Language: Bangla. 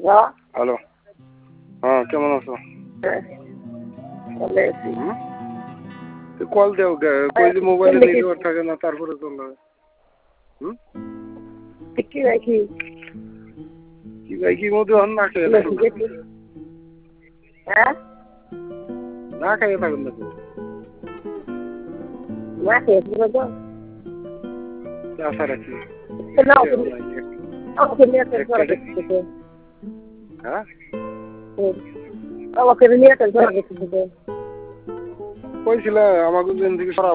হ্যালো, হ্যাঁ কেমন আছো? কল দেও কই যে মোবাইলে নেটওয়ার্ক থাকে না তারপরে কল হয়। কি ভাই কি কি ভাই কি মধ্যে অন্য না খেয়ে হ্যাঁ না খাইয়ে থাকুন না না খেয়ে তো আশা রাখি। হ্যাঁ আমাকে নিয়ে কইছিল আমাকে দিন থেকে